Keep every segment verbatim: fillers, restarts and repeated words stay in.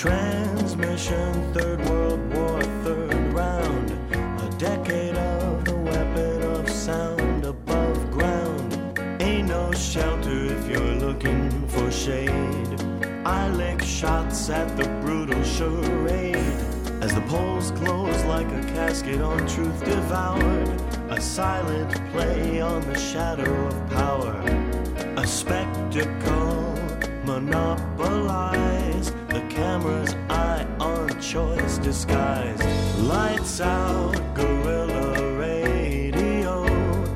Transmission, Third World War, third round. A decade of the weapon of sound above ground. Ain't no shelter if you're looking for shade. I lick shots at the brutal charade. As the polls close like a casket on truth devoured. A silent play on the shadow of power. A spectacle monopolized. The camera's eye on choice disguised. Lights out, guerrilla radio.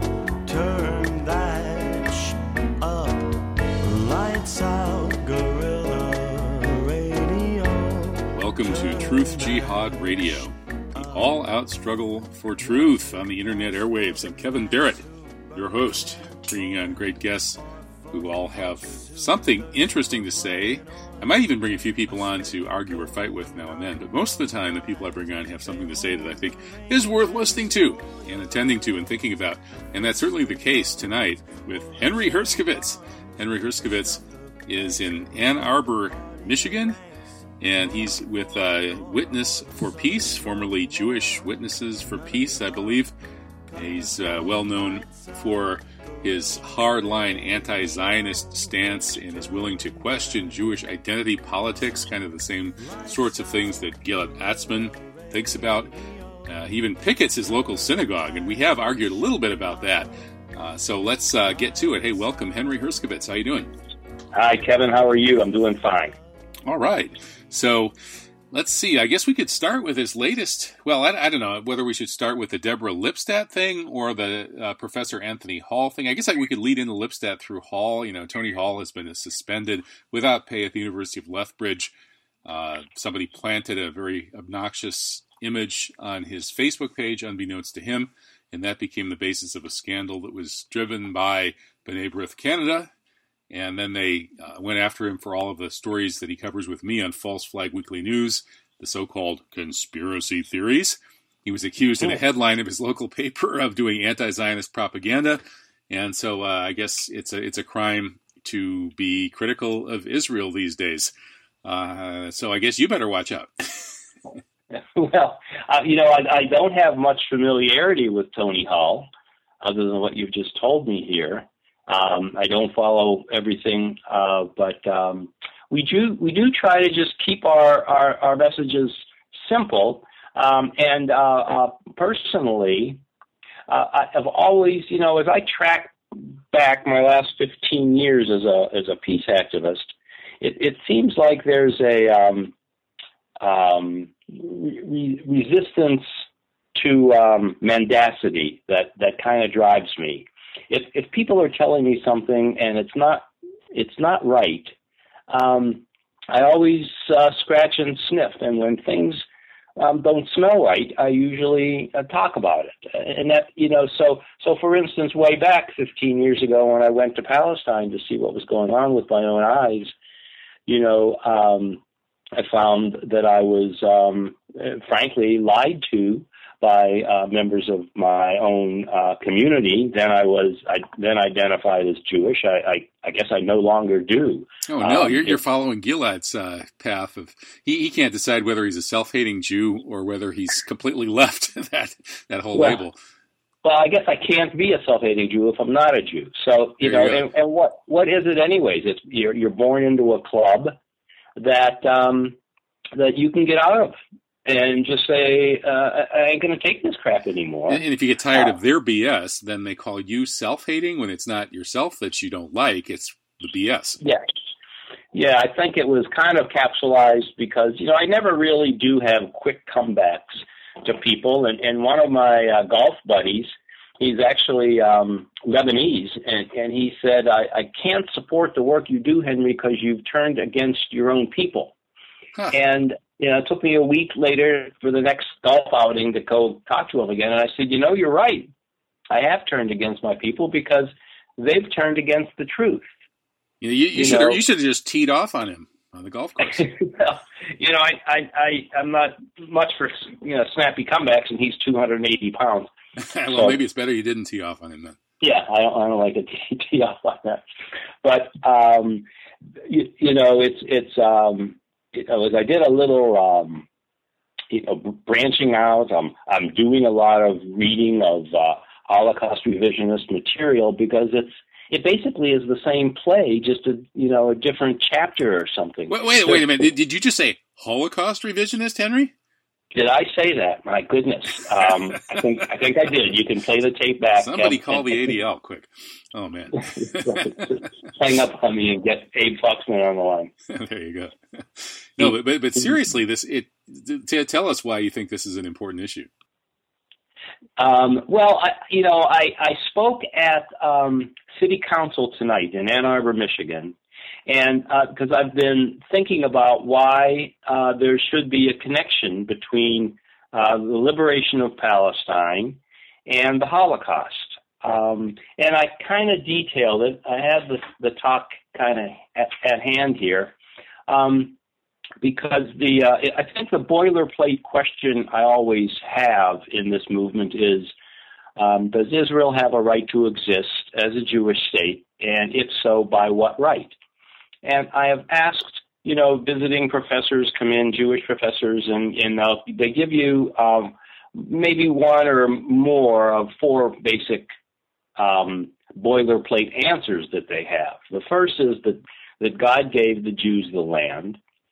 Turn that sh- up. Lights out, guerrilla radio. Welcome to Truth Jihad Radio, the all-out struggle for truth on the internet airwaves. I'm Kevin Barrett, your host, bringing on great guests who all have something interesting to say. I might even bring a few people on to argue or fight with now and then, but most of the time the people I bring on have something to say that I think is worth listening to and attending to and thinking about. And that's certainly the case tonight with Henry Herskovits. Henry Herskovits is in Ann Arbor, Michigan, and he's with uh, Witness for Peace, formerly Jewish Witnesses for Peace, I believe. He's uh, well known for his hardline anti-Zionist stance and is willing to question Jewish identity politics, kind of the same sorts of things that Gilad Atzmon thinks about. Uh, he even pickets his local synagogue, and we have argued a little bit about that. Uh, so let's uh, get to it. Hey, welcome, Henry Herskovits. How you doing? Hi, Kevin. How are you? I'm doing fine. All right. So let's see. I guess we could start with his latest. Well, I, I don't know whether we should start with the Deborah Lipstadt thing or the uh, Professor Anthony Hall thing. I guess like, we could lead into Lipstadt through Hall. You know, Tony Hall has been suspended without pay at the University of Lethbridge. Uh, somebody planted a very obnoxious image on his Facebook page, unbeknownst to him, and that became the basis of a scandal that was driven by B'nai B'rith Canada. And then they uh, went after him for all of the stories that he covers with me on False Flag Weekly News, the so-called conspiracy theories. He was accused in a headline of his local paper of doing anti-Zionist propaganda. And so uh, I guess it's a it's a crime to be critical of Israel these days. Uh, so I guess you better watch out. Well, uh, you know, I, I don't have much familiarity with Tony Hall, other than what you've just told me here. Um, I don't follow everything, uh, but um, we do we do try to just keep our, our, our messages simple. Um, and uh, uh, personally, uh, I've always, you know, as I track back my last fifteen years as a as a peace activist, it, it seems like there's a um, um, re- resistance to um, mendacity that, that kind of drives me. If if people are telling me something and it's not it's not right, um, I always uh, scratch and sniff. And when things um, don't smell right, I usually uh, talk about it. And that you know, so so for instance, way back fifteen years ago, when I went to Palestine to see what was going on with my own eyes, you know, um, I found that I was um, frankly lied to by uh, members of my own uh, community. Then I was I then identified as Jewish. I, I, I guess I no longer do. Oh no, um, you're you're following Gilad's uh, path of he, he can't decide whether he's a self-hating Jew or whether he's completely left that that whole well, label. Well, I guess I can't be a self-hating Jew if I'm not a Jew. So you there know, you and, and what what is it anyways? It's you're you're born into a club that um, that you can get out of. And just say, uh, I ain't going to take this crap anymore. And if you get tired uh, of their B S, then they call you self-hating when it's not yourself that you don't like. It's the B S. Yeah. Yeah, I think it was kind of capsulized because, you know, I never really do have quick comebacks to people. And, and one of my uh, golf buddies, he's actually um, Lebanese, and, and he said, I, I can't support the work you do, Henry, because you've turned against your own people. Huh. And you know, it took me a week later for the next golf outing to go talk to him again. And I said, you know, you're right. I have turned against my people because they've turned against the truth. You, you, you, you should know? you should have just teed off on him on the golf course. Well, you know, I, I, I, I'm not much for, you know, snappy comebacks, and he's two hundred eighty pounds. Well, so, maybe it's better you didn't tee off on him then. Yeah, I don't, I don't like to tee, tee off on that. But, um, you, you know, it's, it's, um, was I did a little um, you know, branching out. I'm I'm doing a lot of reading of uh, Holocaust revisionist material because it's it basically is the same play, just a you know a different chapter or something. Wait, wait, wait a minute. Did, did you just say Holocaust revisionist, Henry? Did I say that? My goodness. Um, I think I think I did. You can play the tape back. Somebody and, call and, the A D L quick. Oh, man. Hang up on me and get Abe Foxman on the line. There you go. No, but, but but seriously, this it t- tell us why you think this is an important issue. Um, well, I, you know, I, I spoke at um, City Council tonight in Ann Arbor, Michigan, and because uh, I've been thinking about why uh, there should be a connection between uh, the liberation of Palestine and the Holocaust. Um, and I kind of detailed it. I have the, the talk kind of at, at hand here. Um, because the uh, I think the boilerplate question I always have in this movement is, um, does Israel have a right to exist as a Jewish state? And if so, by what right? And I have asked, you know, visiting professors come in, Jewish professors, and, and uh, they give you um, maybe one or more of four basic um, boilerplate answers that they have. The first is that, that God gave the Jews the land.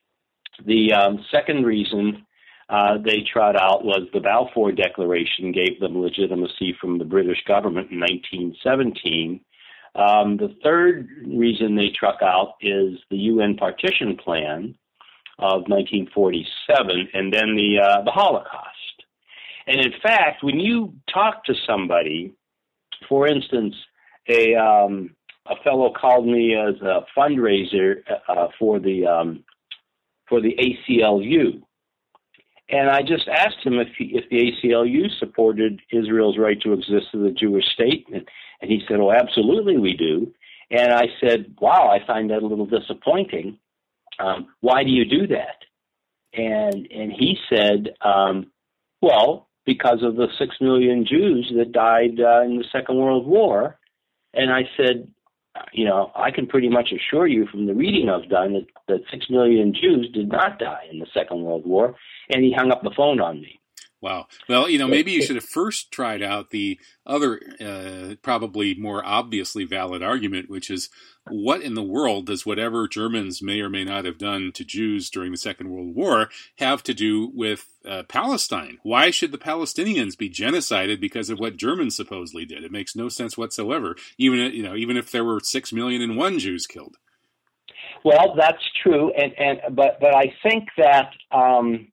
The um, second reason uh, they trot out was the Balfour Declaration gave them legitimacy from the British government in nineteen seventeen. Um, the third reason they truck out is the U N Partition Plan of nineteen forty-seven, and then the uh, the Holocaust. And in fact, when you talk to somebody, for instance, a um, a fellow called me as a fundraiser uh, for the um, for the A C L U. And I just asked him if he, if the A C L U supported Israel's right to exist as a Jewish state. And, and he said, oh, absolutely we do. And I said, wow, I find that a little disappointing. Um, why do you do that? And and he said, um, well, because of the six million Jews that died uh, in the Second World War. And I said, you know, I can pretty much assure you from the reading I've done that, that six million Jews did not die in the Second World War, and he hung up the phone on me. Wow. Well, you know, maybe you should have first tried out the other, uh, probably more obviously valid argument, which is, what in the world does whatever Germans may or may not have done to Jews during the Second World War have to do with uh, Palestine? Why should the Palestinians be genocided because of what Germans supposedly did? It makes no sense whatsoever, even, you know, even if there were six million and one Jews killed. Well, that's true, and, and but but I think that um,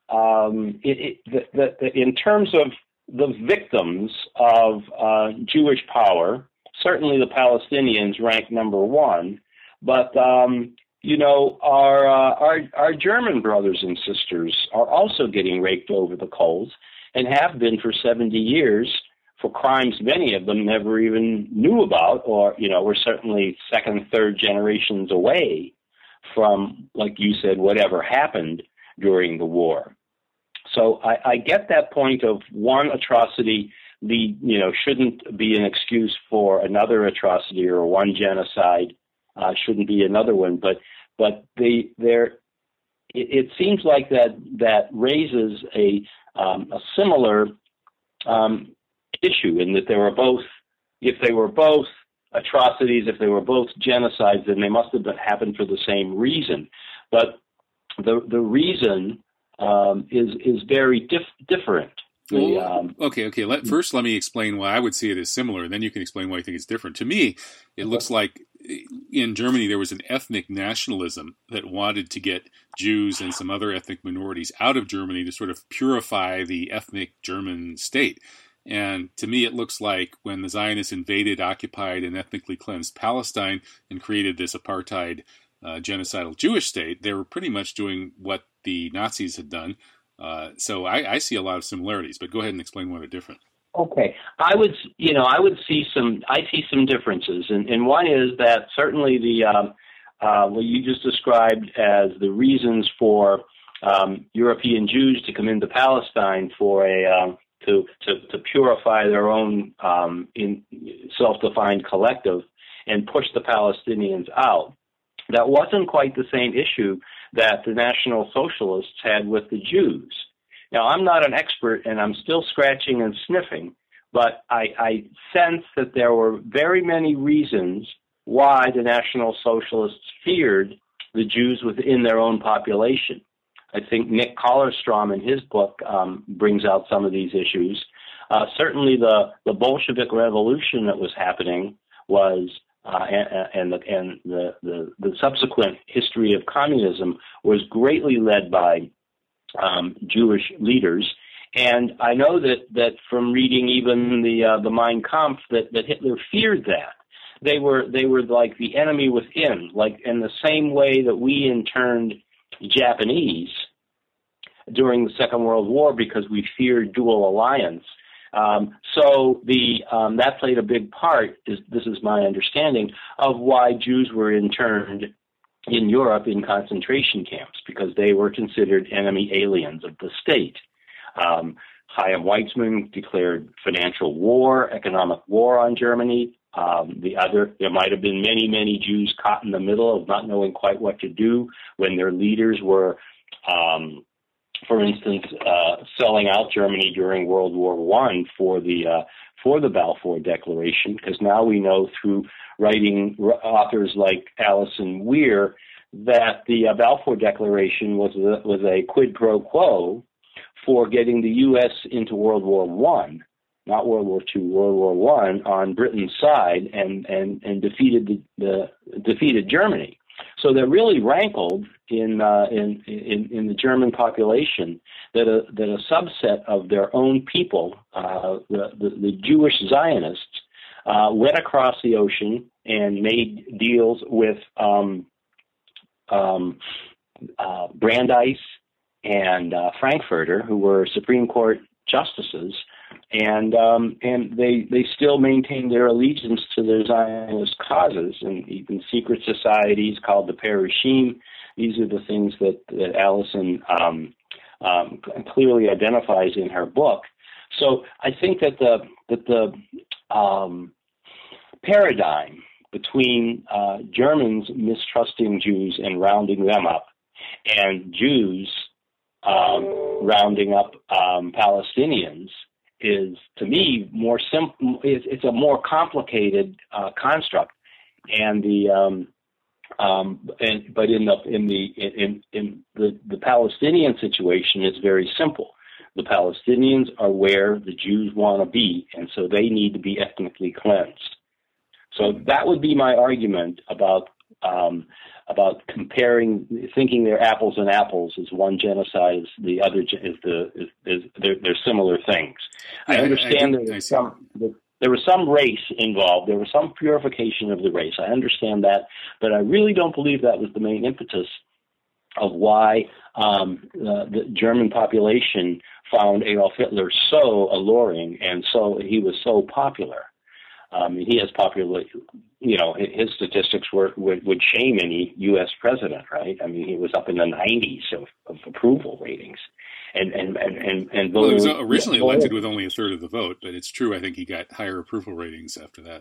um, it, it, the, the, in terms of the victims of uh, Jewish power, certainly the Palestinians rank number one, but um, you know our, uh, our our German brothers and sisters are also getting raked over the coals and have been for seventy years for crimes many of them never even knew about, or you know were certainly second, third generations away from, like you said, whatever happened during the war. So I, I get that point of one atrocity. The you know shouldn't be an excuse for another atrocity, or one genocide uh, shouldn't be another one. But but they there it, it seems like that that raises a um, a similar um, issue in that they were both if they were both atrocities, if they were both genocides, then they must have been, happened for the same reason. But the the reason um, is is very dif- different. The, well, um, okay, okay. Let, first, let me explain why I would see it as similar, and then you can explain why you think it's different. To me, it looks like in Germany there was an ethnic nationalism that wanted to get Jews and some other ethnic minorities out of Germany to sort of purify the ethnic German state. And to me, it looks like when the Zionists invaded, occupied, and ethnically cleansed Palestine and created this apartheid, uh, genocidal Jewish state, they were pretty much doing what the Nazis had done. Uh, so I, I see a lot of similarities, but go ahead and explain why they're different. Okay, I would, you know, I would see some, I see some differences, and, and one is that certainly the um, uh, what you just described as the reasons for um, European Jews to come into Palestine for a uh, to, to to purify their own um, in self-defined collective and push the Palestinians out. That wasn't quite the same issue that the National Socialists had with the Jews. Now, I'm not an expert, and I'm still scratching and sniffing, but I, I sense that there were very many reasons why the National Socialists feared the Jews within their own population. I think Nick Kollerstrom in his book um, brings out some of these issues. Uh, certainly the, the Bolshevik Revolution that was happening was, uh, and, and, the, and the, the, the subsequent history of communism was greatly led by um, Jewish leaders. And I know that, that from reading even the uh, the Mein Kampf that, that Hitler feared that. They were they were like the enemy within, like in the same way that we interned Japanese during the Second World War because we feared dual alliance. Um, so the um, that played a big part, is, this is my understanding, of why Jews were interned in Europe in concentration camps, because they were considered enemy aliens of the state. Um, Chaim Weizmann declared financial war, economic war on Germany. Um, the other, there might have been many, many Jews caught in the middle of not knowing quite what to do when their leaders were, um, for instance, uh, selling out Germany during World War One for the uh, for the Balfour Declaration, because now we know through writing authors like Alison Weir that the uh, Balfour Declaration was a, was a quid pro quo for getting the U S into World War One. Not World War Two, World War One, on Britain's side, and and and defeated the, the defeated Germany. So that really rankled in uh, in, in in the German population that a that a subset of their own people, uh, the, the the Jewish Zionists, uh, went across the ocean and made deals with um, um, uh, Brandeis and uh, Frankfurter, who were Supreme Court justices. And um, and they they still maintain their allegiance to their Zionist causes, and even secret societies called the Perushim. These are the things that, that Allison um, um, clearly identifies in her book. So I think that the that the um, paradigm between uh, Germans mistrusting Jews and rounding them up, and Jews um, rounding up um, Palestinians, is, to me, more simple. It's, it's a more complicated uh, construct, and the um, um, and but in the in the in in the the Palestinian situation, it's very simple. The Palestinians are where the Jews want to be, and so they need to be ethnically cleansed. So that would be my argument about um, about comparing, thinking they're apples and apples, is one genocide, is the other is the is, is they're, they're similar things. I yeah, understand I, I, there, I was some, there was some race involved. There was some purification of the race. I understand that, but I really don't believe that was the main impetus of why um, uh, the German population found Adolf Hitler so alluring, and so he was so popular. Um, he has popular, you know, his statistics were would, would shame any U S president, right? I mean, he was up in the nineties of, of approval ratings, and and and and, and well, he was voting, originally yeah, elected with only a third of the vote, but it's true. I think he got higher approval ratings after that.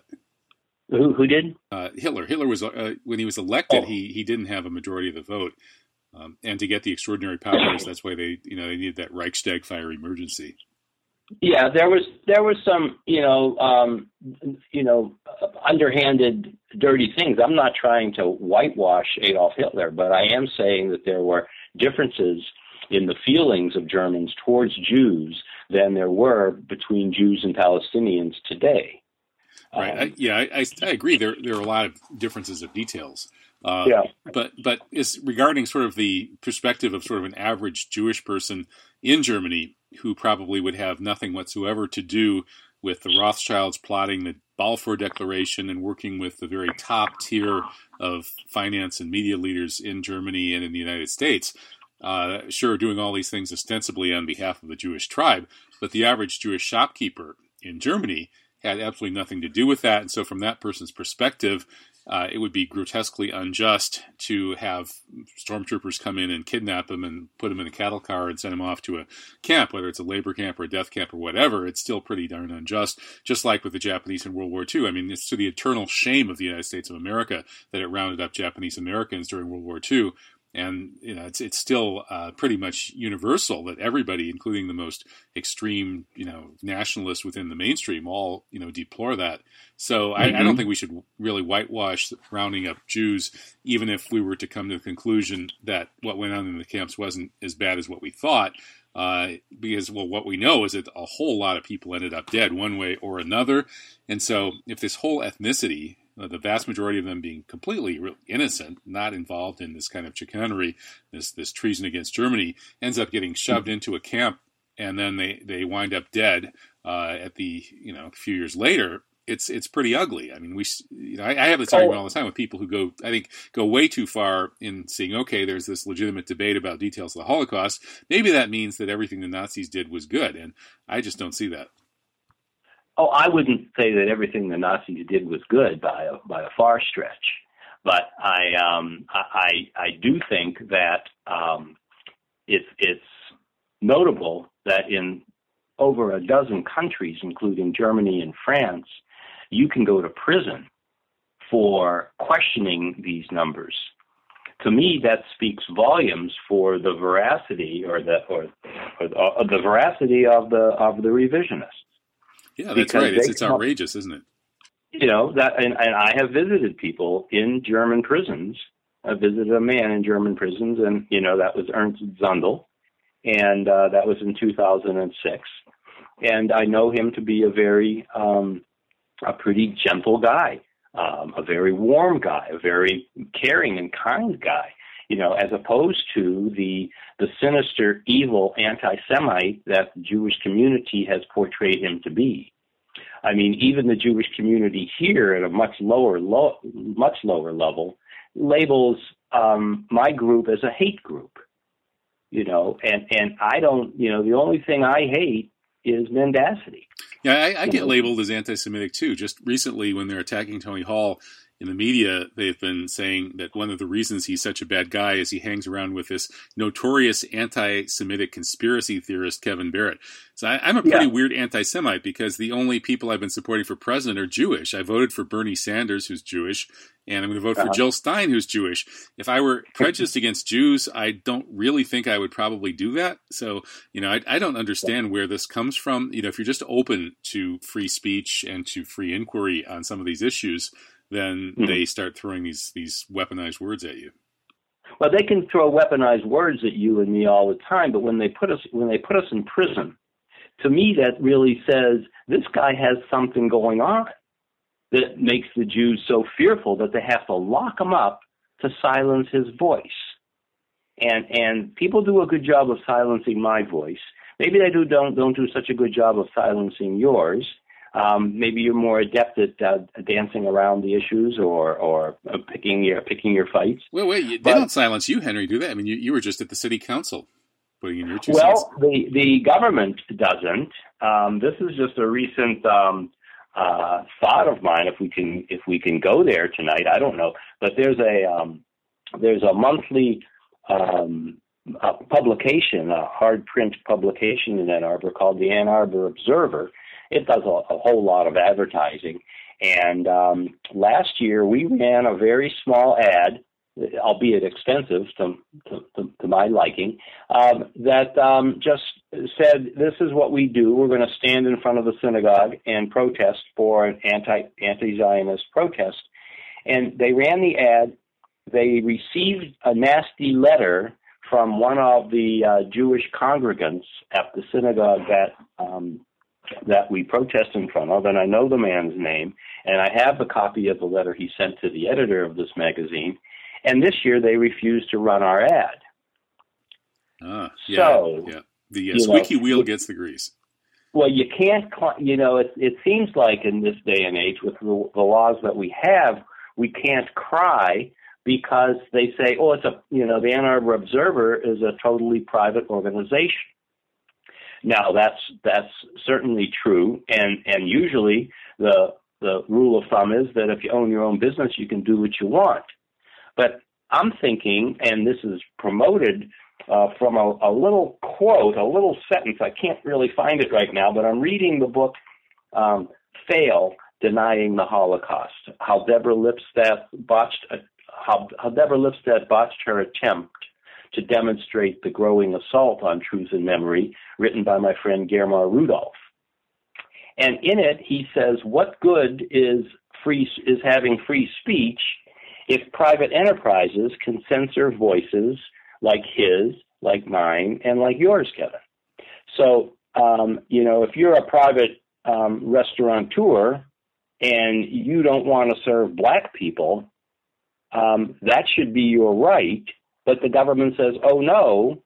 Who who did? Uh, Hitler. Hitler was uh, when he was elected, Oh. he he didn't have a majority of the vote, um, and to get the extraordinary powers, that's why they you know they needed that Reichstag fire emergency. Yeah, there was there was some you know um, you know underhanded, dirty things. I'm not trying to whitewash Adolf Hitler, but I am saying that there were differences in the feelings of Germans towards Jews than there were between Jews and Palestinians today. Right. Um, I, yeah, I, I agree. There there are a lot of differences of details. Uh, yeah. But but is regarding sort of the perspective of sort of an average Jewish person in Germany who probably would have nothing whatsoever to do with the Rothschilds plotting the Balfour Declaration and working with the very top tier of finance and media leaders in Germany and in the United States. Uh, sure, doing all these things ostensibly on behalf of the Jewish tribe, but the average Jewish shopkeeper in Germany had absolutely nothing to do with that. And so from that person's perspective, uh, it would be grotesquely unjust to have stormtroopers come in and kidnap him and put him in a cattle car and send him off to a camp, whether it's a labor camp or a death camp or whatever. It's still pretty darn unjust, just like with the Japanese in World War Two. I mean, it's to the eternal shame of the United States of America that it rounded up Japanese Americans during World War Two And you know, it's it's still uh, pretty much universal that everybody, including the most extreme, you know, nationalists within the mainstream, all you know deplore that. So I, mm-hmm. I don't think we should really whitewash rounding up Jews, even if we were to come to the conclusion that what went on in the camps wasn't as bad as what we thought. Uh, because, well, what we know is that a whole lot of people ended up dead one way or another. And so if this whole ethnicity, uh, the vast majority of them being completely innocent, not involved in this kind of chicanery, this this treason against Germany, ends up getting shoved into a camp, and then they, they wind up dead uh, at the, you know, a few years later, it's it's pretty ugly. I mean, we, you know, I, I have this argument all the time with people who go, I think, go way too far in saying, okay, there's this legitimate debate about details of the Holocaust. Maybe that means that everything the Nazis did was good, and I just don't see that. Oh, I wouldn't say that everything the Nazis did was good by a, by a far stretch, but I um, I I do think that um, it's it's notable that in over a dozen countries, including Germany and France, you can go to prison for questioning these numbers. To me, that speaks volumes for the veracity or the or, or the, uh, the veracity of the of the revisionists. Yeah, that's because right. It's, it's outrageous, isn't it? You know that, and, and I have visited people in German prisons. I visited a man in German prisons, and you know that was Ernst Zundel, and uh, that was in two thousand six. And I know him to be a very um, a pretty gentle guy, um, a very warm guy, a very caring and kind guy, you know, as opposed to the the sinister, evil anti-Semite that the Jewish community has portrayed him to be. I mean, even the Jewish community here at a much lower, low, much lower level labels um, my group as a hate group, you know, and, and I don't, you know, the only thing I hate is mendacity. Yeah, I, I get labeled as anti-Semitic too. Just recently, when they're attacking Tony Hall in the media, they've been saying that one of the reasons he's such a bad guy is he hangs around with this notorious anti-Semitic conspiracy theorist, Kevin Barrett. So I, I'm a pretty yeah. weird anti-Semite because the only people I've been supporting for president are Jewish. I voted for Bernie Sanders, who's Jewish, and I'm going to vote uh-huh. for Jill Stein, who's Jewish. If I were prejudiced against Jews, I don't really think I would probably do that. So, you know, I, I don't understand where this comes from. You know, if you're just open to free speech and to free inquiry on some of these issues, then mm-hmm. they start throwing these these weaponized words at you. Well, they can throw weaponized words at you and me all the time, but when they put us when they put us in prison, to me that really says this guy has something going on that makes the Jews so fearful that they have to lock him up to silence his voice. And and people do a good job of silencing my voice. Maybe they do don't don't do such a good job of silencing yours. Um, maybe you're more adept at uh, dancing around the issues or or uh, picking your picking your fights. Well, wait, they but, don't silence you, Henry, do they? I mean, you, you were just at the city council putting in your two well, cents. Well, the, the government doesn't. Um, this is just a recent um, uh, thought of mine. If we can if we can go there tonight, I don't know. But there's a um, there's a monthly um, a publication, a hard print publication in Ann Arbor called the Ann Arbor Observer. It does a, a whole lot of advertising. And um, last year we ran a very small ad, albeit expensive to, to, to, to my liking, um, that um, just said, this is what we do. We're going to stand in front of the synagogue and protest for an anti, anti-Zionist protest. And they ran the ad. They received a nasty letter from one of the uh, Jewish congregants at the synagogue that um, that we protest in front of, and I know the man's name, and I have the copy of the letter he sent to the editor of this magazine, and this year they refused to run our ad. Ah, yeah, so, yeah. The uh, squeaky know, wheel gets the grease. Well, you can't, you know, it, it seems like in this day and age with the, the laws that we have, we can't cry because they say, oh, it's a, you know, the Ann Arbor Observer is a totally private organization. Now, that's that's certainly true, and, and usually the the rule of thumb is that if you own your own business, you can do what you want. But I'm thinking, and this is promoted uh, from a, a little quote, a little sentence. I can't really find it right now, but I'm reading the book um, Fail, Denying the Holocaust, how Deborah Lipstadt botched, a, how, how Deborah Lipstadt botched her attempt to demonstrate the growing assault on truth and memory, written by my friend Germar Rudolph. And in it, he says, what good is free is having free speech if private enterprises can censor voices like his, like mine, and like yours, Kevin? So, um, you know, if you're a private um, restaurateur and you don't want to serve black people, um, that should be your right. But the government says, oh, no,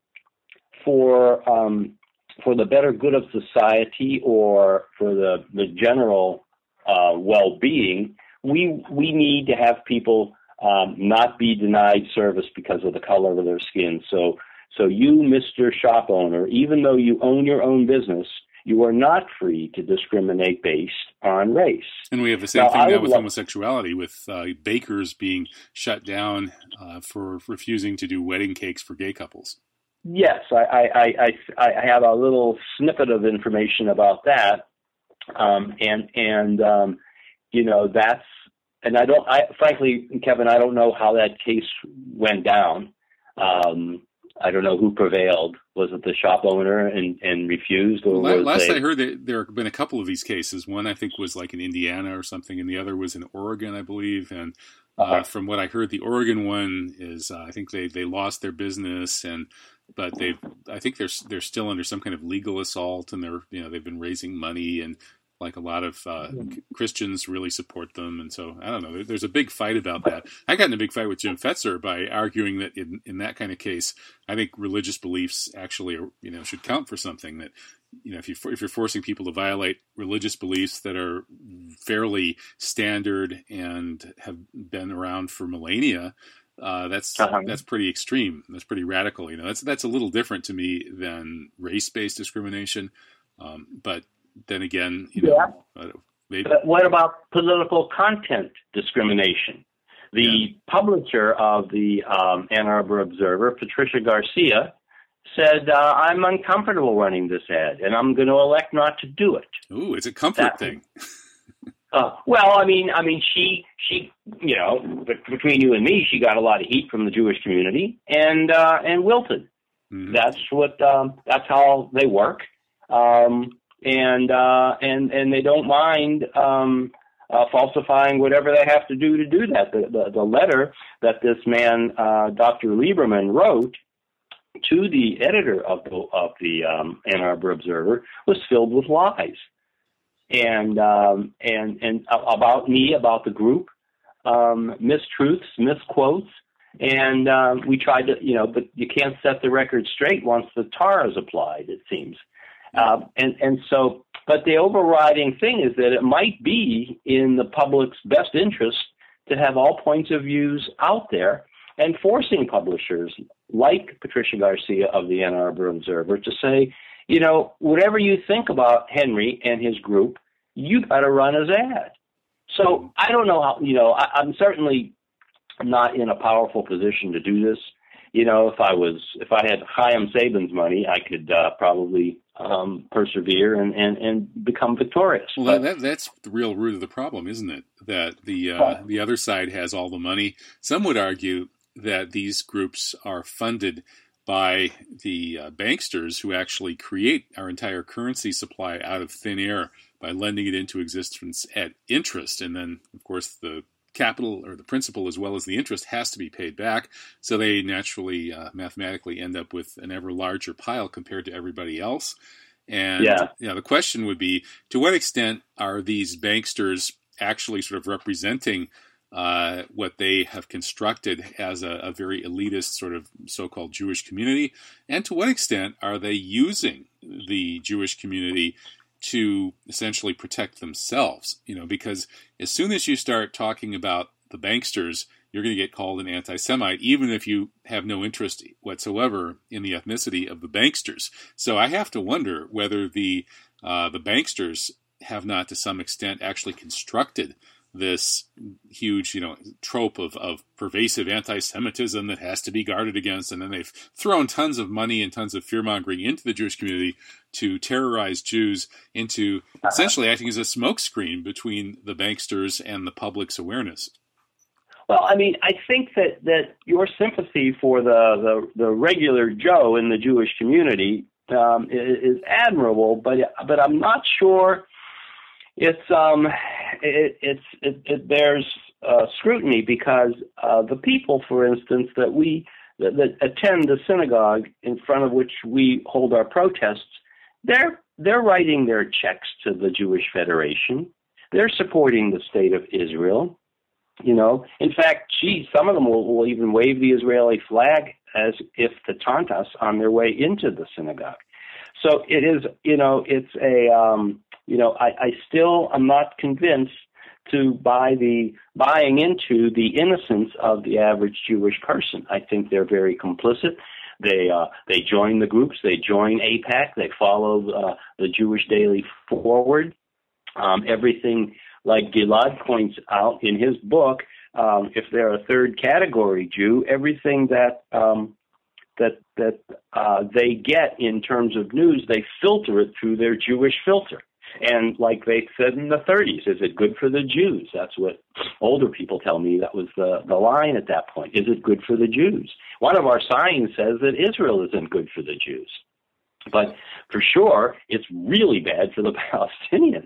for um, for the better good of society or for the, the general uh, well-being, we we need to have people um, not be denied service because of the color of their skin. So, so you, Mister Shop owner, even though you own your own business, you are not free to discriminate based on race. And we have the same now, thing now with lo- homosexuality, with uh, bakers being shut down uh, for refusing to do wedding cakes for gay couples. Yes, I, I, I, I have a little snippet of information about that, um, and and um, you know that's and I don't. I frankly, Kevin, I don't know how that case went down. Um, I don't know who prevailed. Was it the shop owner and, and refused, or well, was last they... I heard, that there have been a couple of these cases. One I think was like in Indiana or something, and the other was in Oregon, I believe. And uh, uh-huh. from what I heard, the Oregon one is uh, I think they, they lost their business, and but they I think they're they're still under some kind of legal assault, and they're you know they've been raising money, and like a lot of uh, mm-hmm. Christians really support them, and so I don't know. There's a big fight about that. I got in a big fight with Jim Fetzer by arguing that in, in that kind of case, I think religious beliefs actually you know should count for something. That you know if you if you're forcing people to violate religious beliefs that are fairly standard and have been around for millennia. Uh, that's uh-huh. that's pretty extreme. That's pretty radical. You know, that's that's a little different to me than race-based discrimination. Um, but then again, you know, yeah. uh, maybe... But what about political content discrimination? The yeah. publisher of the um, Ann Arbor Observer, Patricia Garcia, said, uh, "I'm uncomfortable running this ad, and I'm going to elect not to do it." Ooh, it's a comfort that, thing. Uh, well, I mean, I mean, she, she, you know, between you and me, she got a lot of heat from the Jewish community and uh, and wilted. Mm-hmm. That's what. Um, that's how they work, um, and uh, and and they don't mind um, uh, falsifying whatever they have to do to do that. The the, the letter that this man, uh, Doctor Lieberman, wrote to the editor of the of the um, Ann Arbor Observer was filled with lies. And um, and and about me, about the group, um, mistruths, misquotes, and um, we tried to, you know, but you can't set the record straight once the tar is applied, it seems. Uh, and and so, but the overriding thing is that it might be in the public's best interest to have all points of views out there, and forcing publishers like Patricia Garcia of the Ann Arbor Observer to say, you know, whatever you think about Henry and his group, you got to run his ad. So I don't know how, you know, I, I'm certainly not in a powerful position to do this. You know, if I was, if I had Chaim Sabin's money, I could uh, probably um, persevere and, and, and become victorious. Well, but, that, that's the real root of the problem, isn't it? That the uh, well, the other side has all the money. Some would argue that these groups are funded by the uh, banksters who actually create our entire currency supply out of thin air by lending it into existence at interest. And then, of course, the capital or the principal as well as the interest has to be paid back. So they naturally, uh, mathematically end up with an ever larger pile compared to everybody else. And yeah. you know, the question would be, to what extent are these banksters actually sort of representing Uh, what they have constructed as a, a very elitist sort of so-called Jewish community, and to what extent are they using the Jewish community to essentially protect themselves? You know, because as soon as you start talking about the banksters, you're going to get called an anti-Semite, even if you have no interest whatsoever in the ethnicity of the banksters. So I have to wonder whether the uh, the banksters have not, to some extent, actually constructed this huge, you know, trope of, of pervasive anti-Semitism that has to be guarded against, and then they've thrown tons of money and tons of fear-mongering into the Jewish community to terrorize Jews into essentially acting as a smokescreen between the banksters and the public's awareness. Well, I mean, I think that, that your sympathy for the, the, the regular Joe in the Jewish community um, is, is admirable, but but I'm not sure it's um it, it's it, it bears uh, scrutiny, because uh, the people, for instance, that we that, that attend the synagogue in front of which we hold our protests, they're they're writing their checks to the Jewish Federation. They're supporting the state of Israel. You know, in fact, gee, some of them will, will even wave the Israeli flag as if to taunt us on their way into the synagogue. So it is, you know, it's a, um, you know, I, I still am not convinced to buy the buying into the innocence of the average Jewish person. I think they're very complicit. They uh, they join the groups. They join AIPAC. They follow uh, the Jewish Daily Forward. Um, everything, like Gilad points out in his book, um, if they're a third category Jew, everything that um, that that uh, they get in terms of news, they filter it through their Jewish filter. And like they said in the thirties, is it good for the Jews? That's what older people tell me. That was the, the line at that point. Is it good for the Jews? One of our signs says that Israel isn't good for the Jews. But for sure, it's really bad for the Palestinians.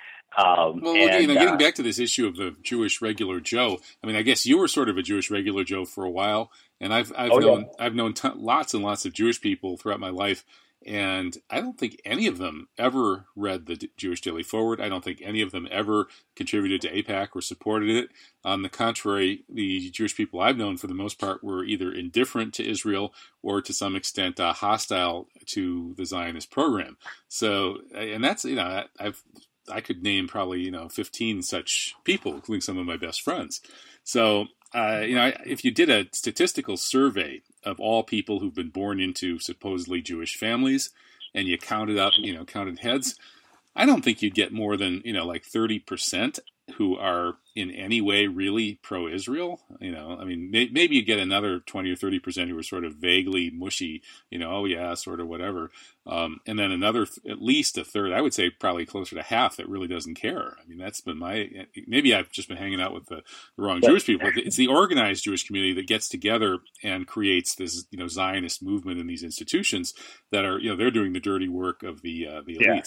Um, well, and, you know, getting uh, back to this issue of the Jewish regular Joe, I mean, I guess you were sort of a Jewish regular Joe for a while, and I've I've oh, known yeah. I've known t- lots and lots of Jewish people throughout my life, and I don't think any of them ever read the D- Jewish Daily Forward. I don't think any of them ever contributed to AIPAC or supported it. On the contrary, the Jewish people I've known, for the most part, were either indifferent to Israel or to some extent uh, hostile to the Zionist program. So, and that's, you know, I've I could name probably, you know, fifteen such people, including some of my best friends. So, uh, you know, if you did a statistical survey of all people who've been born into supposedly Jewish families, and you counted up, you know, counted heads, I don't think you'd get more than, you know, like thirty percent who are in any way really pro-Israel. You know, I mean, may, maybe you get another twenty or thirty percent who are sort of vaguely mushy, you know, oh yeah, sort of whatever. Um, and then another, at least a third, I would say probably closer to half, that really doesn't care. I mean, that's been my, maybe I've just been hanging out with the, the wrong Jewish people. It's the organized Jewish community that gets together and creates this, you know, Zionist movement in these institutions that are, you know, they're doing the dirty work of the, uh, the elites. Yeah.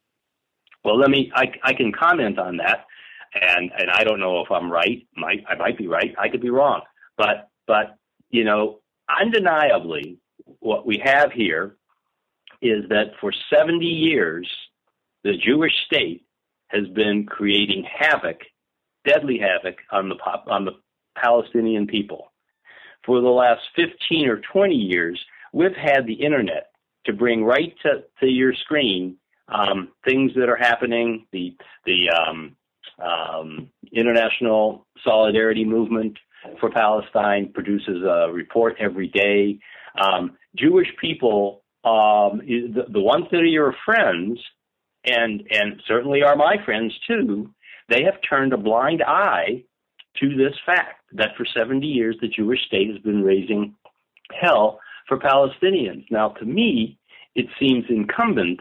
Well, let me, I, I can comment on that. And and I don't know if I'm right. Might I might be right. I could be wrong. But but you know, undeniably, what we have here is that for seventy years, the Jewish state has been creating havoc, deadly havoc on the on the Palestinian people. For the last fifteen or twenty years, we've had the internet to bring right to, to your screen um, things that are happening. The the um, Um, International Solidarity Movement for Palestine produces a report every day. Um, Jewish people, um, the, the ones that are your friends, and and certainly are my friends too, they have turned a blind eye to this fact that for seventy years the Jewish state has been raising hell for Palestinians. Now, to me, it seems incumbent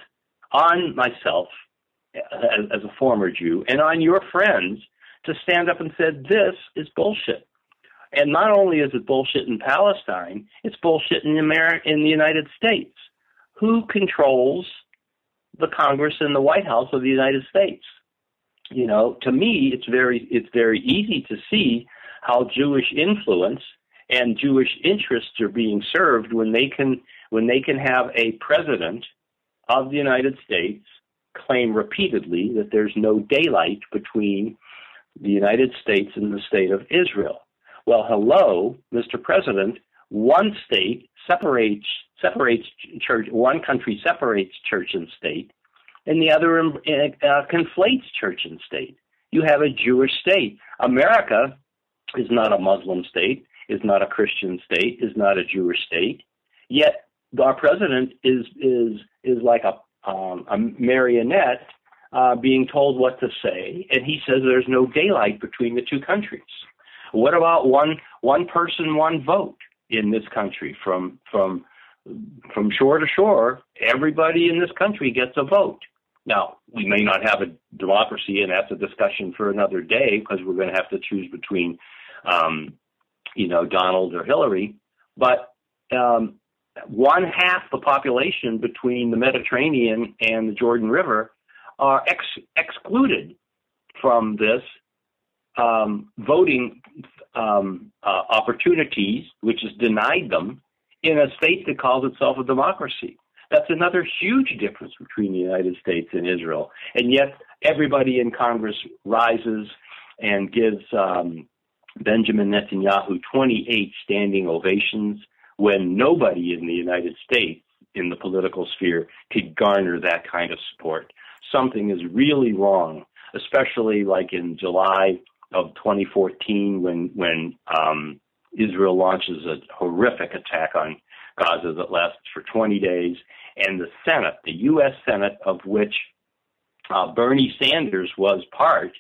on myself, As, as a former Jew, and on your friends, to stand up and say, this is bullshit. And not only is it bullshit in Palestine, it's bullshit in, America, in the United States. Who controls the Congress and the White House of the United States? You know, to me, it's very, it's very easy to see how Jewish influence and Jewish interests are being served when they can, when they can have a president of the United States claim repeatedly that there's no daylight between the United States and the state of Israel. Well, hello, Mister President, one state separates separates church, one country separates church and state, and the other uh, conflates church and state. You have a Jewish state. America is not a Muslim state, is not a Christian state, is not a Jewish state. Yet our president is is is like a Um, a marionette uh, being told what to say, and he says there's no daylight between the two countries. What about one one person, one vote in this country? From from from shore to shore, everybody in this country gets a vote. Now, we may not have a democracy, and that's a discussion for another day, because we're going to have to choose between um, you know, Donald or Hillary, but um, one half the population between the Mediterranean and the Jordan River are ex- excluded from this um, voting um, uh, opportunities, which is denied them in a state that calls itself a democracy. That's another huge difference between the United States and Israel. And yet everybody in Congress rises and gives um, Benjamin Netanyahu twenty-eight standing ovations when nobody in the United States in the political sphere could garner that kind of support. Something is really wrong, especially like in July of twenty fourteen when, when um, Israel launches a horrific attack on Gaza that lasts for twenty days, and the Senate, the U S Senate, of which uh, Bernie Sanders was part,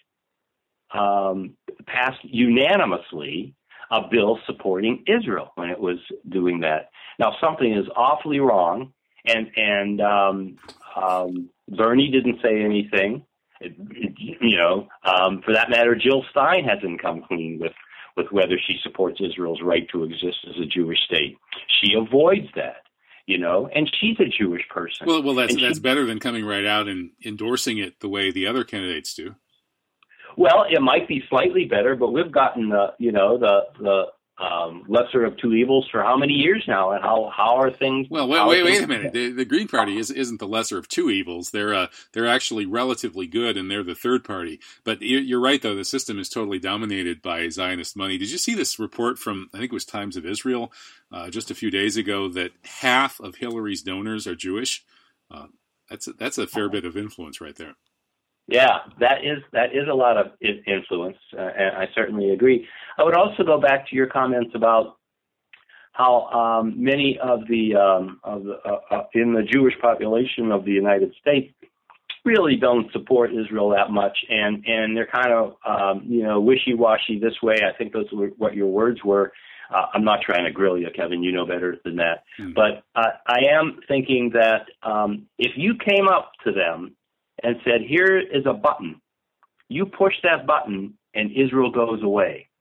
um, passed unanimously a bill supporting Israel when it was doing that. Now, something is awfully wrong, and and um, um, Bernie didn't say anything. It, it, you know, um, for that matter, Jill Stein hasn't come clean with with whether she supports Israel's right to exist as a Jewish state. She avoids that, you know, and she's a Jewish person. Well, well, that's and that's she, better than coming right out and endorsing it the way the other candidates do. Well, it might be slightly better, but we've gotten the, you know, the the um, lesser of two evils for how many years now, and how how are things? Well, wait, wait, wait a minute. The, the Green Party is, isn't the lesser of two evils. They're uh, they're actually relatively good, and they're the third party. But you're right, though. The system is totally dominated by Zionist money. Did you see this report from, I think it was Times of Israel, uh, just a few days ago, that half of Hillary's donors are Jewish? Uh, that's a, that's a fair bit of influence right there. Yeah, that is that is a lot of influence, uh, and I certainly agree. I would also go back to your comments about how um, many of the um, of the uh, uh, in the Jewish population of the United States really don't support Israel that much, and and they're kind of um, you know wishy-washy this way. I think those were what your words were. Uh, I'm not trying to grill you, Kevin. You know better than that. Mm. But uh, I am thinking that um, if you came up to them and said, here is a button. You push that button and Israel goes away.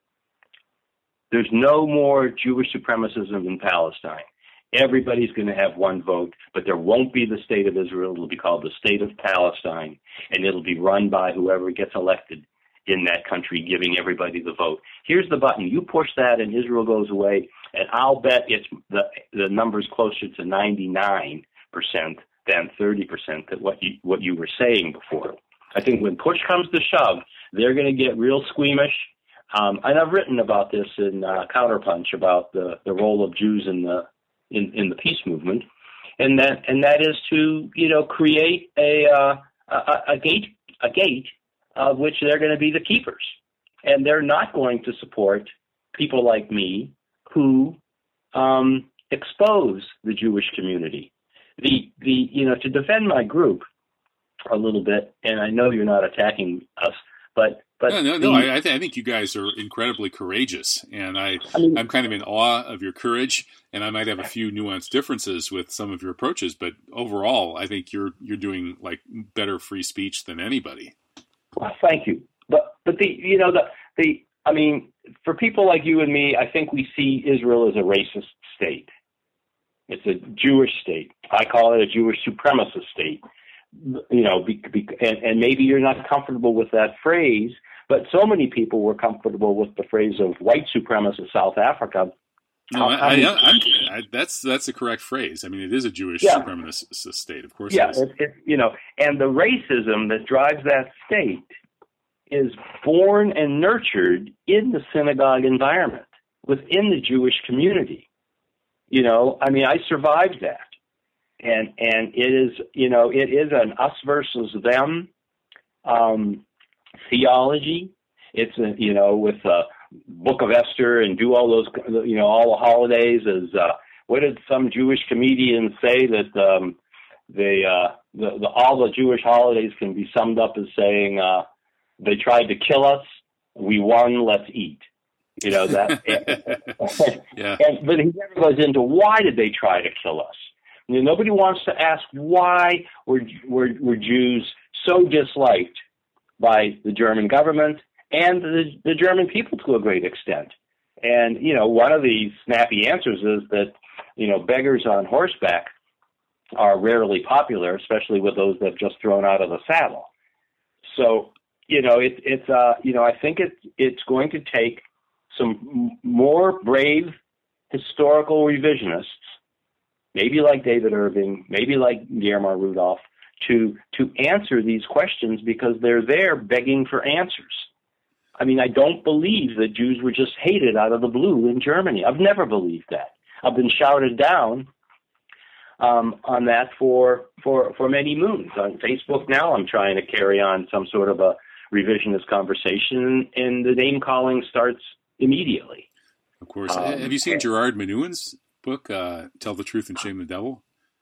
There's no more Jewish supremacism in Palestine. Everybody's going to have one vote, but there won't be the state of Israel. It'll be called the state of Palestine, and it'll be run by whoever gets elected in that country, giving everybody the vote. Here's the button. You push that and Israel goes away, and I'll bet it's the, the number's closer to ninety-nine percent than thirty percent that what you what you were saying before. I think when push comes to shove, they're going to get real squeamish. Um, and I've written about this in uh, Counterpunch about the, the role of Jews in the in, in the peace movement, and that and that is to you know create a uh, a, a gate a gate of which they're going to be the keepers, and they're not going to support people like me who um, expose the Jewish community. The, the, you know, to defend my group a little bit, and I know you're not attacking us, but, but. No, no, the, no, I, I, th- I think you guys are incredibly courageous, and I, I mean, I'm kind of in awe of your courage, and I might have a few nuanced differences with some of your approaches, but overall, I think you're, you're doing like better free speech than anybody. Well, thank you. But, but the, you know, the, the, I mean, for people like you and me, I think we see Israel as a racist state. It's a Jewish state. I call it a Jewish supremacist state. You know, be, be, and, and maybe you're not comfortable with that phrase, but so many people were comfortable with the phrase of white supremacist South Africa. No, I, I, I, I, that's that's the correct phrase. I mean, it is a Jewish yeah. supremacist state, of course. Yeah, it is. It, it, you know, and the racism that drives that state is born and nurtured in the synagogue environment within the Jewish community. You know, I mean, I survived that, and and it is, you know, it is an us versus them um, theology. It's a, you know, with the Book of Esther and do all those, you know, all the holidays. As uh, what did some Jewish comedians say that um, they uh, the, the all the Jewish holidays can be summed up as saying uh, they tried to kill us, we won, let's eat. You know, that, yeah. and, but he never goes into why did they try to kill us. You know, nobody wants to ask why were, were, were Jews so disliked by the German government and the, the German people to a great extent. And, you know, one of the snappy answers is that, you know, beggars on horseback are rarely popular, especially with those that have just thrown out of the saddle. So, you know, it, it's, uh, you know, I think it, it's going to take some more brave historical revisionists, maybe like David Irving, maybe like Guillermo Rudolph, to to answer these questions, because they're there begging for answers. I mean, I don't believe that Jews were just hated out of the blue in Germany. I've never believed that. I've been shouted down um, on that for, for, for many moons. On Facebook now, I'm trying to carry on some sort of a revisionist conversation, and the name-calling starts immediately. Of course. Um, Have you seen Gerard Menuhin's book, uh, Tell the Truth and Shame the Devil?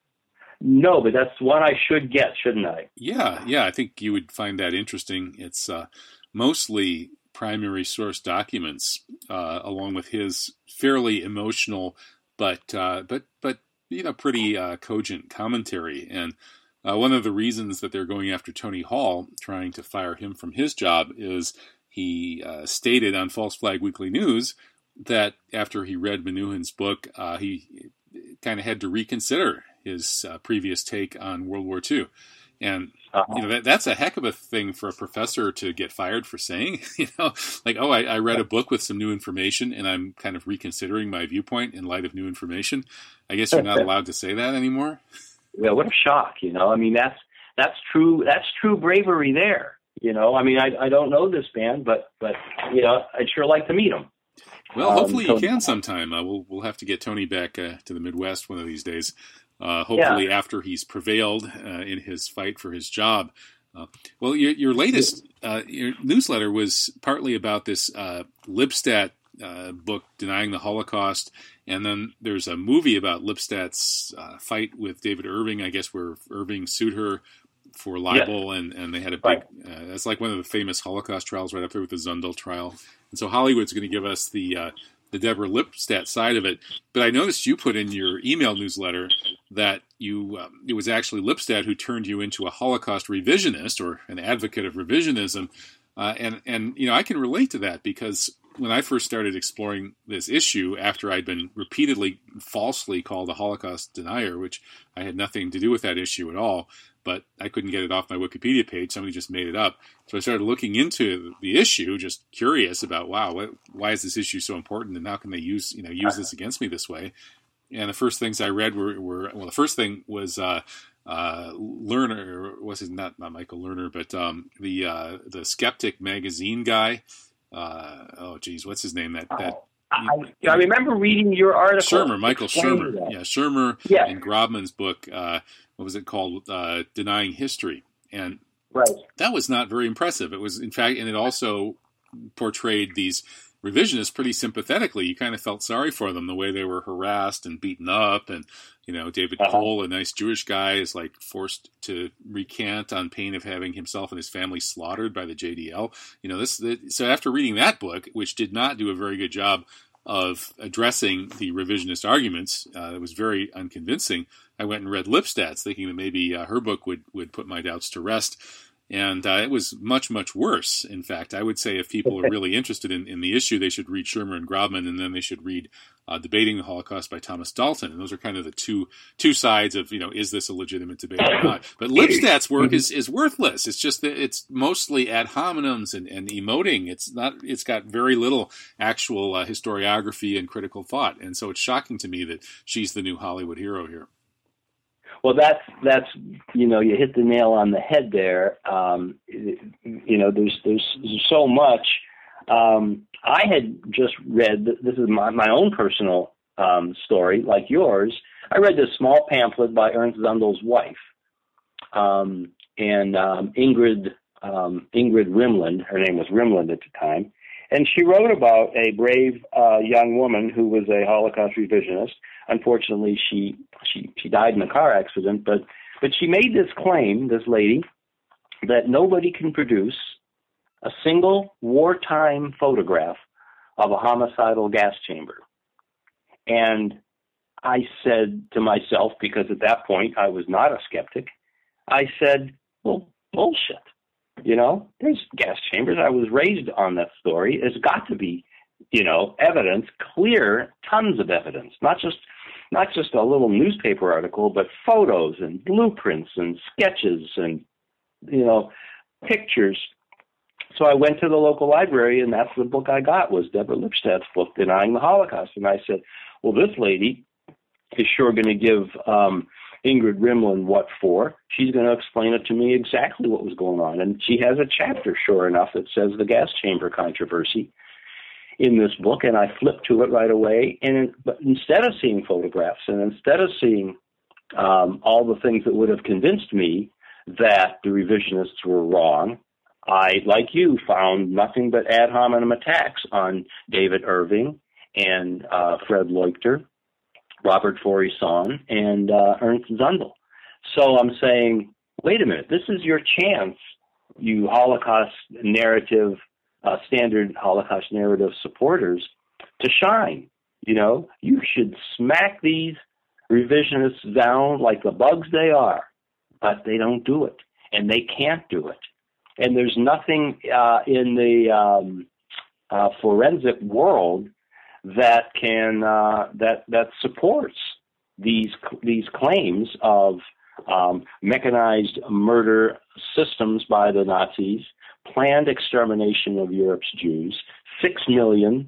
No, but that's one I should get, shouldn't I? Yeah, yeah. I think you would find that interesting. It's uh, mostly primary source documents, uh, along with his fairly emotional, but uh, but but you know, pretty uh, cogent commentary. And uh, one of the reasons that they're going after Tony Hall, trying to fire him from his job, is he uh, stated on False Flag Weekly News that after he read Menuhin's book, uh, he kind of had to reconsider his uh, previous take on World War Two. And, uh-huh. you know, that, that's a heck of a thing for a professor to get fired for saying, you know, like, oh, I, I read a book with some new information and I'm kind of reconsidering my viewpoint in light of new information. I guess you're not allowed to say that anymore. Yeah, what a shock, you know. I mean, that's that's true. That's true bravery there. You know, I mean, I, I don't know this man, but, but, you know, I'd sure like to meet him. Well, hopefully um, you can sometime. Uh, we'll, we'll have to get Tony back uh, to the Midwest one of these days. Uh, hopefully yeah. after he's prevailed uh, in his fight for his job. Uh, well, your, your latest uh, your newsletter was partly about this uh, Lipstadt uh, book, Denying the Holocaust, and then there's a movie about Lipstadt's uh, fight with David Irving, I guess, where Irving sued her for libel, yes. and, and they had a big, right. uh, that's like one of the famous Holocaust trials right up there with the Zundel trial. And so Hollywood's going to give us the uh, the Deborah Lipstadt side of it. But I noticed you put in your email newsletter that you um, it was actually Lipstadt who turned you into a Holocaust revisionist, or an advocate of revisionism. Uh, and, and, you know, I can relate to that, because when I first started exploring this issue, after I'd been repeatedly falsely called a Holocaust denier, which I had nothing to do with that issue at all, but I couldn't get it off my Wikipedia page. Somebody just made it up. So I started looking into the issue, just curious about, wow, what, why is this issue so important, and how can they use, you know, use this against me this way? And the first things I read were, were well, the first thing was uh, uh, Lerner, was his not not Michael Lerner, but um, the uh, the Skeptic magazine guy. Uh, oh, geez, what's his name? That that. I, I remember reading your article. Shermer, Michael Shermer. That. Yeah, Shermer yeah. and Grobman's book. Uh, what was it called? Uh, Denying History. And right. that was not very impressive. It was, in fact, and it also portrayed these revisionists pretty sympathetically. You kind of felt sorry for them, the way they were harassed and beaten up. And, you know, David uh-huh. Cole, a nice Jewish guy, is like forced to recant on pain of having himself and his family slaughtered by the J D L. You know, this, so after reading that book, which did not do a very good job of addressing the revisionist arguments, uh, it was very unconvincing. I went and read Lipstadt's, thinking that maybe uh, her book would, would put my doubts to rest. And uh, it was much, much worse. In fact, I would say if people are really interested in, in the issue, they should read Shermer and Grobman, and then they should read uh, Debating the Holocaust by Thomas Dalton. And those are kind of the two two sides of, you know, is this a legitimate debate or not? But Lipstadt's work is, is worthless. It's just that it's mostly ad hominems and, and emoting. It's not. It's got very little actual uh, historiography and critical thought. And so it's shocking to me that she's the new Hollywood hero here. Well, that's, that's, you know, you hit the nail on the head there. Um, you know, there's, there's, there's so much. Um, I had just read, this is my, my own personal um, story, like yours. I read this small pamphlet by Ernst Zundel's wife, um, and um, Ingrid, um, Ingrid Rimland, her name was Rimland at the time, and she wrote about a brave uh, young woman who was a Holocaust revisionist. Unfortunately, she, she she died in a car accident, but but she made this claim, this lady, that nobody can produce a single wartime photograph of a homicidal gas chamber. And I said to myself, because at that point I was not a skeptic, I said, well, bullshit. You know, there's gas chambers. I was raised on that story. There's got to be, you know, evidence, clear, tons of evidence, not just not just a little newspaper article, but photos and blueprints and sketches and, you know, pictures. So I went to the local library, and that's the book I got, was Deborah Lipstadt's book, Denying the Holocaust. And I said, well, this lady is sure going to give um, Ingrid Rimland what for. She's going to explain it to me exactly what was going on. And she has a chapter, sure enough, that says the gas chamber controversy in this book, and I flipped to it right away. And but instead of seeing photographs and instead of seeing um, all the things that would have convinced me that the revisionists were wrong, I, like you, found nothing but ad hominem attacks on David Irving and uh, Fred Leuchter, Robert Faurisson, and uh, Ernst Zundel. So I'm saying, wait a minute, this is your chance, you Holocaust narrative, uh, standard Holocaust narrative supporters, to shine. You know, you should smack these revisionists down like the bugs they are, but they don't do it, and they can't do it. And there's nothing uh, in the um, uh, forensic world that can uh, that that supports these these claims of um, mechanized murder systems by the Nazis, planned extermination of Europe's Jews, six million,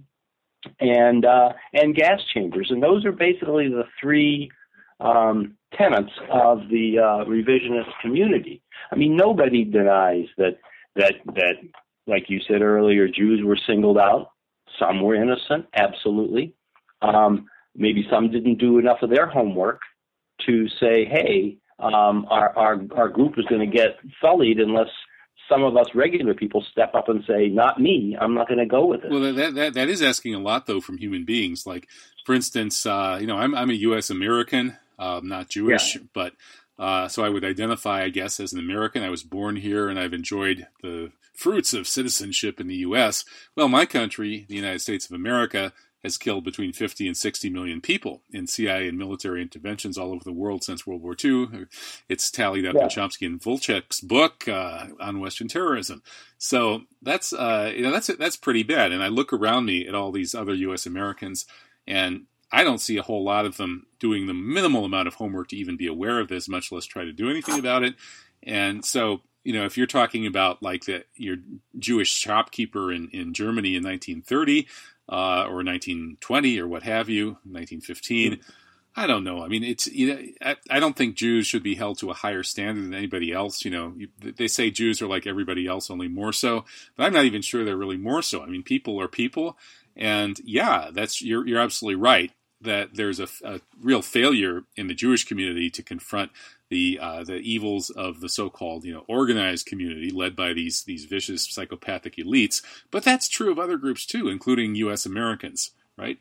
and uh, and gas chambers, and those are basically the three um, tenets of the uh, revisionist community. I mean, nobody denies that that that, like you said earlier, Jews were singled out. Some were innocent, absolutely. Um, maybe some didn't do enough of their homework to say, hey, um, our, our our group is going to get sullied unless some of us regular people step up and say, not me, I'm not going to go with it. Well, that, that that is asking a lot, though, from human beings. Like, for instance, uh, you know, I'm I'm a U S American, uh, not Jewish, yeah. but uh, so I would identify, I guess, as an American. I was born here, and I've enjoyed the fruits of citizenship in the U S. Well, my country, the United States of America, has killed between fifty and sixty million people in C I A and military interventions all over the world since World War Two. It's tallied up yeah. in Chomsky and Volchek's book uh, on Western terrorism. So that's uh, you know that's that's pretty bad. And I look around me at all these other U S Americans, and I don't see a whole lot of them doing the minimal amount of homework to even be aware of this, much less try to do anything about it. And so, you know, if you're talking about like the your Jewish shopkeeper in, in Germany in nineteen thirty. Uh, or nineteen twenty or what have you, nineteen fifteen. I don't know. I mean, it's you know, I, I don't think Jews should be held to a higher standard than anybody else. You know, you, they say Jews are like everybody else, only more so. But I'm not even sure they're really more so. I mean, people are people, and yeah, that's you're you're absolutely right that there's a, a real failure in the Jewish community to confront the uh, the evils of the so-called, you know, organized community led by these these vicious psychopathic elites. But that's true of other groups too, including U S Americans, right?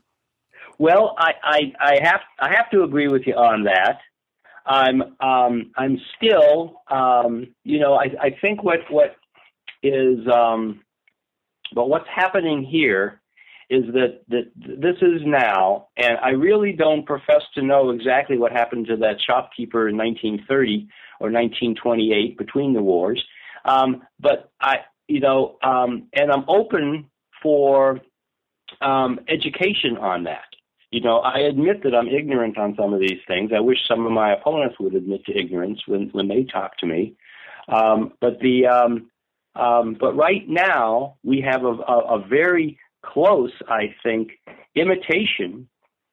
Well, I, I, I have I have to agree with you on that. I'm um, I'm still um, you know I, I think what what is um, but what's happening here is that, that this is now, and I really don't profess to know exactly what happened to that shopkeeper in nineteen thirty or nineteen twenty-eight between the wars, um, but I, you know, um, and I'm open for um, education on that. You know, I admit that I'm ignorant on some of these things. I wish some of my opponents would admit to ignorance when, when they talk to me. Um, but the um, um, but right now we have a, a, a very close, I think, imitation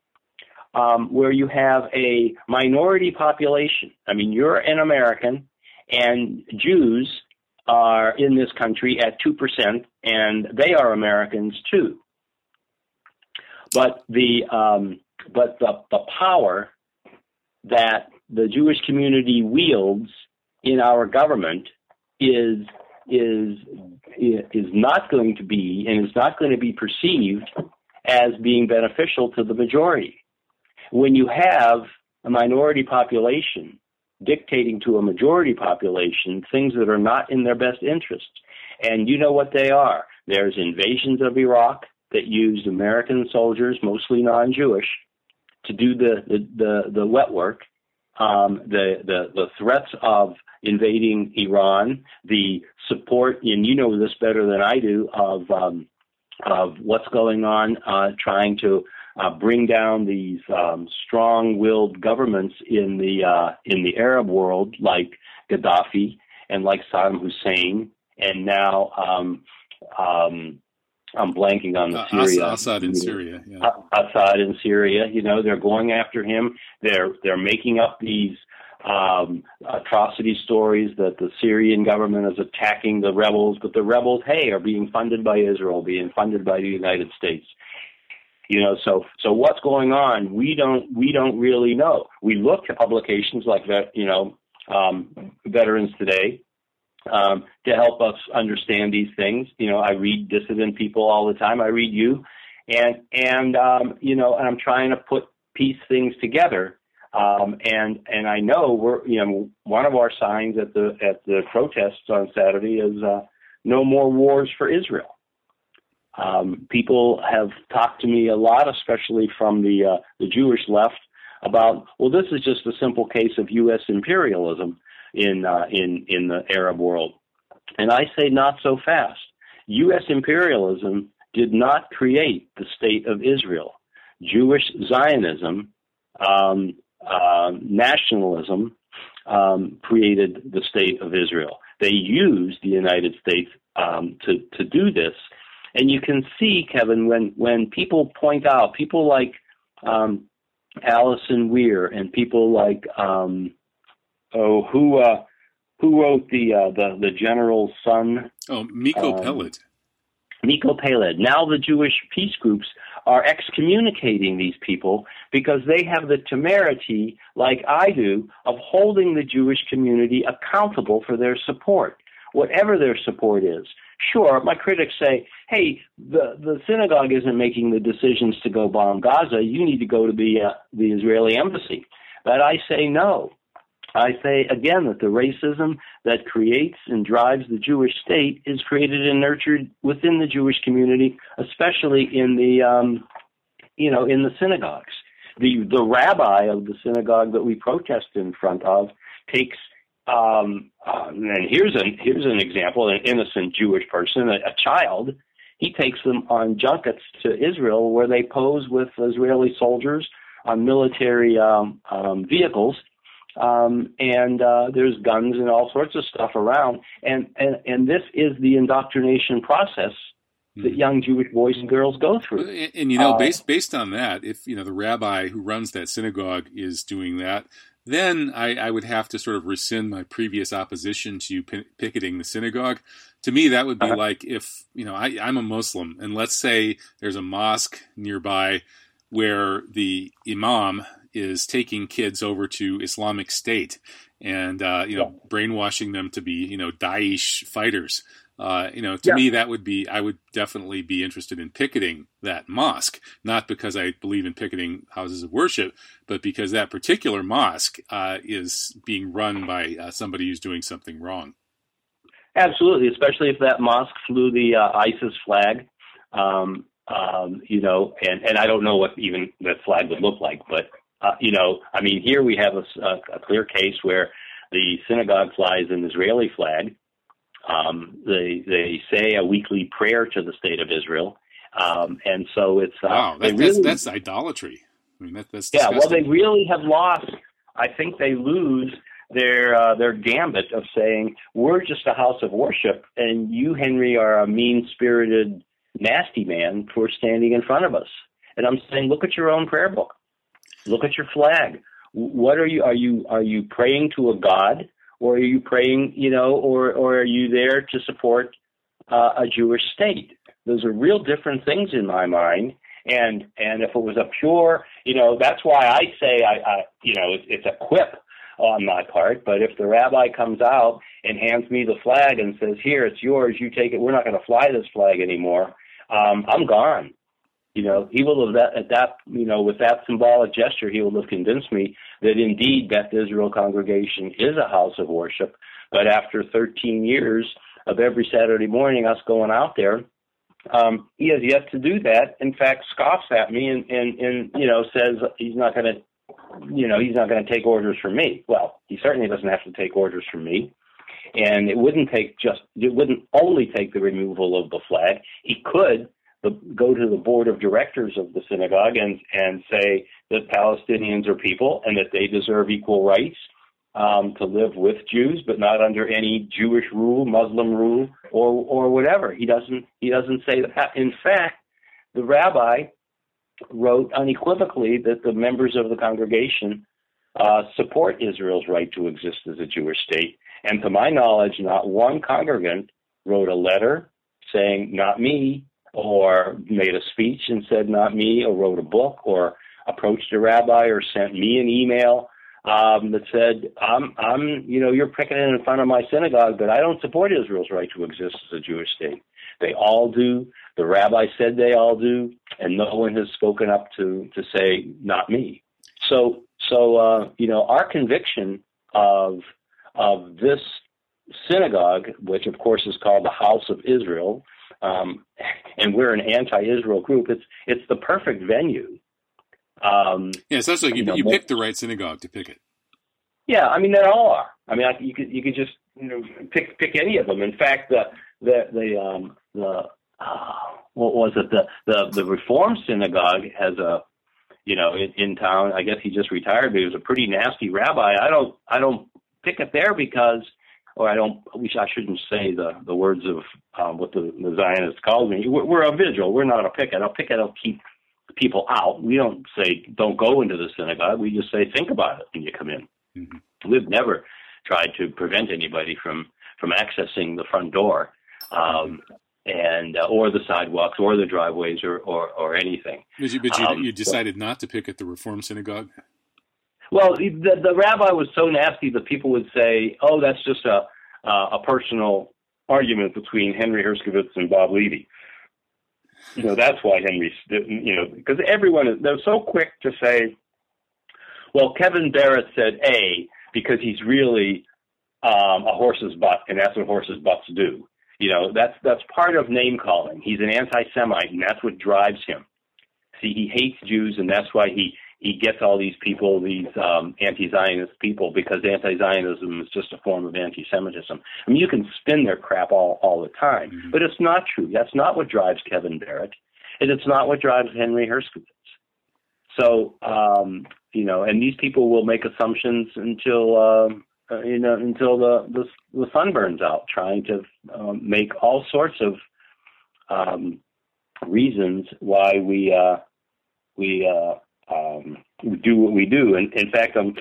um, where you have a minority population. I mean, you're an American, and Jews are in this country at two percent, and they are Americans too. But the um, but the, the power that the Jewish community wields in our government is is is not going to be and is not going to be perceived as being beneficial to the majority. When you have a minority population dictating to a majority population things that are not in their best interest, and you know what they are. There's invasions of Iraq that used American soldiers, mostly non-Jewish, to do the the, the, the wet work. Um, the, the the threats of invading Iran, the support, and you know this better than I do, of um, of what's going on, uh, trying to uh, bring down these um, strong-willed governments in the uh, in the Arab world, like Gaddafi and like Saddam Hussein, and now um, um, I'm blanking on the uh, Syria. Assad in Syria. Yeah. Assad in Syria. You know, they're going after him. They're they're making up these Um, atrocity stories that the Syrian government is attacking the rebels, but the rebels, hey, are being funded by Israel, being funded by the United States. You know, so so what's going on? We don't we don't really know. We look to publications like that, you know, um, Veterans Today, um, to help us understand these things. You know, I read dissident people all the time. I read you, and and um, you know, and I'm trying to put piece things together. Um, and and I know we're you know one of our signs at the at the protests on Saturday is uh, no more wars for Israel. Um, people have talked to me a lot, especially from the uh, the Jewish left, about, well, this is just a simple case of U S imperialism in uh, in in the Arab world, and I say not so fast. U S imperialism did not create the state of Israel. Jewish Zionism. Um, Uh, nationalism um, created the state of Israel. They used the United States um, to to do this, and you can see, Kevin, when when people point out people like um, Allison Weir and people like um, oh who uh, who wrote the uh, the the general's son? Oh, Miko um, Peled. Miko Peled. Now the Jewish peace groups are excommunicating these people because they have the temerity, like I do, of holding the Jewish community accountable for their support, whatever their support is. Sure, my critics say, hey, the, the synagogue isn't making the decisions to go bomb Gaza. You need to go to the, uh, the Israeli embassy. But I say no. I say, again, that the racism that creates and drives the Jewish state is created and nurtured within the Jewish community, especially in the, um, you know, in the synagogues. The the rabbi of the synagogue that we protest in front of takes, um, uh, and here's an here's an example, an innocent Jewish person, a, a child. He takes them on junkets to Israel where they pose with Israeli soldiers on military um, um, vehicles. Um, and uh, there's guns and all sorts of stuff around, and, and, and this is the indoctrination process that mm-hmm. young Jewish boys and girls go through. And, and you know, uh, based based on that, if you know the rabbi who runs that synagogue is doing that, then I, I would have to sort of rescind my previous opposition to p- picketing the synagogue. To me, that would be uh-huh. like if you know I, I'm a Muslim, and let's say there's a mosque nearby where the imam is taking kids over to Islamic State and, uh, you know, yeah. brainwashing them to be, you know, Daesh fighters. Uh, you know, to yeah. me, that would be, I would definitely be interested in picketing that mosque, not because I believe in picketing houses of worship, but because that particular mosque uh, is being run by uh, somebody who's doing something wrong. Absolutely, especially if that mosque flew the uh, ISIS flag. Um, um, you know, and, and I don't know what even that flag would look like, but Uh, you know, I mean, here we have a, a, a clear case where the synagogue flies an Israeli flag. Um, they they say a weekly prayer to the state of Israel, um, and so it's uh, wow, that, really, that's, that's idolatry. I mean, that, that's yeah. disgusting. Well, they really have lost. I think they lose their uh, their gambit of saying we're just a house of worship, and you, Henry, are a mean-spirited, nasty man for standing in front of us. And I'm saying, look at your own prayer book. Look at your flag. What are you? Are you are you praying to a god, or are you praying, you know, or or are you there to support uh, a Jewish state? Those are real different things in my mind. And and if it was a pure, you know, that's why I say I, I you know, it's, it's a quip on my part. But if the rabbi comes out and hands me the flag and says, "Here, it's yours. You take it. We're not going to fly this flag anymore," um, I'm gone. You know, he will have that, at that, you know, with that symbolic gesture, he will have convinced me that indeed Beth Israel congregation is a house of worship. But after thirteen years of every Saturday morning us going out there, um, he has yet to do that. In fact, scoffs at me and, and, and you know, says he's not going to you know, he's not going to take orders from me. Well, he certainly doesn't have to take orders from me. And it wouldn't take just, it wouldn't only take the removal of the flag. He could the, go to the board of directors of the synagogue and, and say that Palestinians are people and that they deserve equal rights um, to live with Jews, but not under any Jewish rule, Muslim rule, or or whatever. He doesn't he doesn't say that. In fact, the rabbi wrote unequivocally that the members of the congregation uh, support Israel's right to exist as a Jewish state. And to my knowledge, not one congregant wrote a letter saying, not me, or made a speech and said, not me, or wrote a book, or approached a rabbi, or sent me an email um, that said, I'm, I'm, you know, you're picking it in front of my synagogue, but I don't support Israel's right to exist as a Jewish state. They all do. The rabbi said they all do, and no one has spoken up to, to say, not me. So, so uh, you know, our conviction of of this synagogue, which of course is called the House of Israel, um, and we're an anti-Israel group, it's it's the perfect venue. Um, yeah, it sounds like you, you, know, you picked the right synagogue to pick it. Yeah, I mean, they all are. I mean, I, you could you could just you know pick pick any of them. In fact, the the the um, the uh, what was it? The the the Reform synagogue has a you know in, in town. I guess he just retired, but he was a pretty nasty rabbi. I don't I don't pick it there because, or I don't. I shouldn't say the the words of um, what the, the Zionists called me. We're, we're a vigil. We're not a picket. A picket will keep people out. We don't say don't go into the synagogue. We just say think about it when you come in. Mm-hmm. We've never tried to prevent anybody from from accessing the front door, um, and uh, or the sidewalks or the driveways or or, or anything. But you, but you, um, you decided not to picket the Reform synagogue? Well, the, the rabbi was so nasty that people would say, "Oh, that's just a uh, a personal argument between Henry Herskovitz and Bob Levy." You know, that's why Henry, you know, because everyone is, they're so quick to say, "Well, Kevin Barrett said A because he's really um, a horse's butt, and that's what horses' butts do." You know, that's that's part of name calling. He's an anti-Semite, and that's what drives him. See, he hates Jews, and that's why he. He gets all these people, these um, anti-Zionist people, because anti-Zionism is just a form of anti-Semitism. I mean, you can spin their crap all, all the time, mm-hmm. but it's not true. That's not what drives Kevin Barrett, and it's not what drives Henry Herskovitz. So, um, you know, and these people will make assumptions until, uh, uh, you know, until the, the the sun burns out, trying to um, make all sorts of um, reasons why we uh, we. Uh, Um, we do what we do, and in fact, um,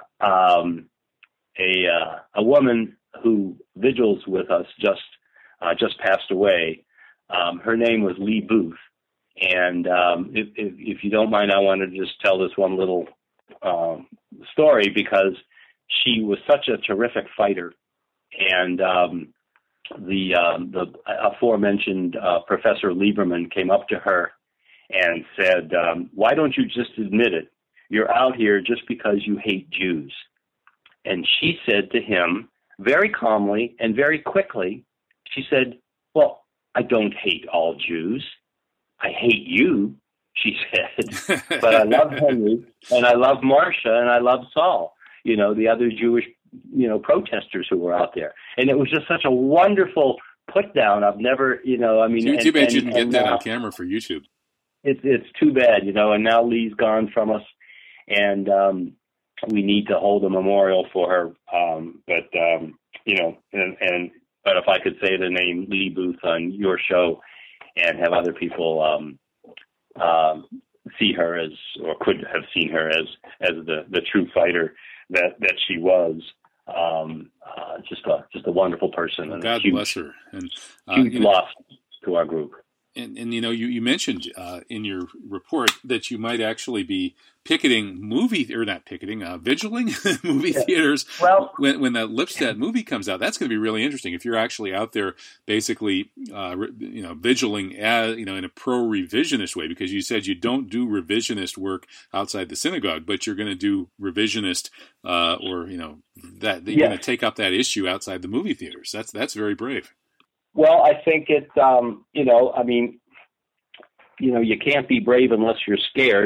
um, a uh, a woman who vigils with us just uh, just passed away. Um, her name was Lee Booth, and um, if, if, if you don't mind, I want to just tell this one little um, story because she was such a terrific fighter, and um, the uh, the aforementioned uh, Professor Lieberman came up to her and said, um, why don't you just admit it? You're out here just because you hate Jews. And she said to him, very calmly and very quickly, she said, well, I don't hate all Jews. I hate you, she said. But I love Henry, and I love Marcia, and I love Saul, you know, the other Jewish, you know, protesters who were out there. And it was just such a wonderful put down. I've never, you know, I mean. Too, and, too bad and, you didn't get that now, on camera for YouTube. It's it's too bad, you know, and now Lee's gone from us, and um, we need to hold a memorial for her. Um, but um, you know, and, and but if I could say the name Lee Booth on your show, and have other people um, um, see her as, or could have seen her as, as the, the true fighter that, that she was. Um, uh, just a just a wonderful person. And God huge, bless her. And uh, huge you know, loss to our group. And, and you know, you, you mentioned uh, in your report that you might actually be picketing movie, or not picketing, uh, vigiling movie yeah. theaters well, when when that Lipstadt movie comes out. That's going to be really interesting if you're actually out there basically, uh, you know, vigiling as, you know, in a pro-revisionist way, because you said you don't do revisionist work outside the synagogue, but you're going to do revisionist uh, or, you know, that, that you're yes. going to take up that issue outside the movie theaters. That's that's very brave. Well, I think it's, um, you know, I mean, you know, you can't be brave unless you're scared.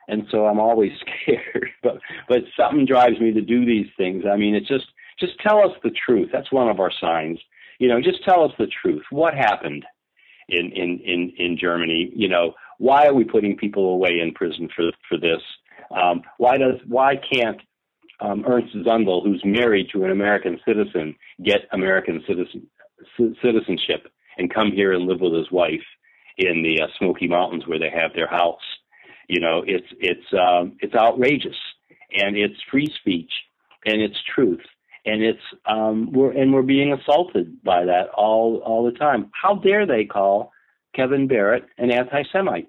and so I'm always scared. but but something drives me to do these things. I mean, it's just just tell us the truth. That's one of our signs. You know, just tell us the truth. What happened in in in, in Germany? You know, why are we putting people away in prison for for this? Um, why does why can't um, Ernst Zundel, who's married to an American citizen, get American citizen c- citizenship and come here and live with his wife in the uh, Smoky Mountains where they have their house? You know, it's it's um, it's outrageous, and it's free speech, and it's truth, and it's um, we're and we're being assaulted by that all all the time. How dare they call Kevin Barrett an anti-Semite?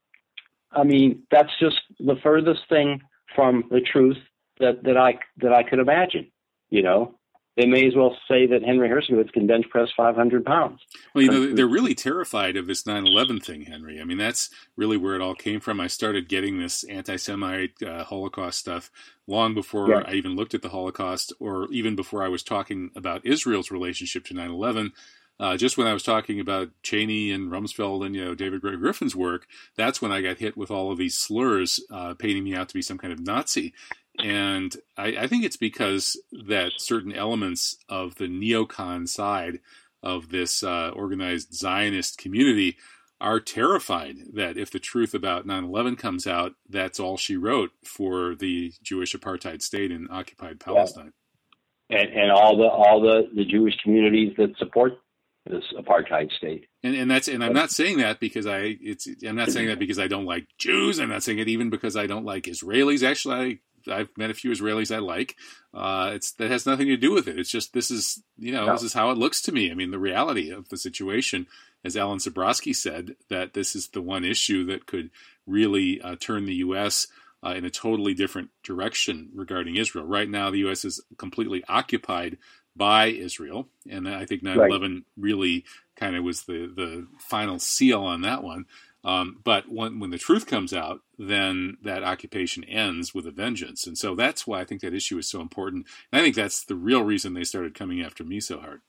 I mean, that's just the furthest thing from the truth that, that I that I could imagine. You know, they may as well say that Henry Herskowitz can bench press five hundred pounds. Well, you know, they're really terrified of this nine eleven thing, Henry. I mean, that's really where it all came from. I started getting this anti-Semite uh, Holocaust stuff long before yeah. I even looked at the Holocaust, or even before I was talking about Israel's relationship to nine eleven. Uh, just when I was talking about Cheney and Rumsfeld and, you know, David Gray Griffin's work, that's when I got hit with all of these slurs uh, painting me out to be some kind of Nazi. And I, I think it's because that certain elements of the neocon side of this uh, organized Zionist community are terrified that if the truth about nine eleven comes out, that's all she wrote for the Jewish apartheid state in occupied Palestine. Yeah. And, and all the all the, the Jewish communities that support this apartheid state. And and that's and I'm not saying that because I it's I'm not saying that because I don't like Jews. I'm not saying it even because I don't like Israelis. Actually, I I've met a few Israelis I like. Uh, it's that has nothing to do with it. It's just this is you know no. this is how it looks to me. I mean, the reality of the situation, as Alan Zabrowski said, that this is the one issue that could really uh, turn the U S uh, in a totally different direction regarding Israel. Right now, the U S is completely occupied by Israel, and I think nine eleven right. really kind of was the, the final seal on that one. Um, but when, when the truth comes out, then that occupation ends with a vengeance. And so that's why I think that issue is so important. And I think that's the real reason they started coming after me so hard.